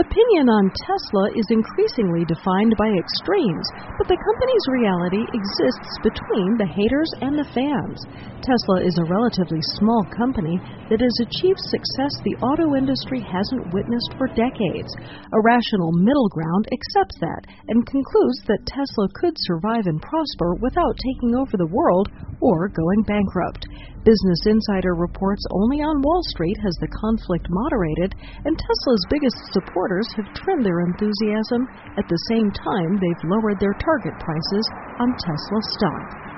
Opinion on Tesla is increasingly defined by extremes, but the company's reality exists between the haters and the fans. Tesla is a relatively small company that has achieved success the auto industry hasn't witnessed for decades. A rational middle ground accepts that and concludes that Tesla could survive and prosper without taking over the world or going bankrupt. Business Insider reports only on Wall Street has the conflict moderated, and Tesla's biggest supporters have trimmed their enthusiasm. At the same time, they've lowered their target prices on Tesla stock.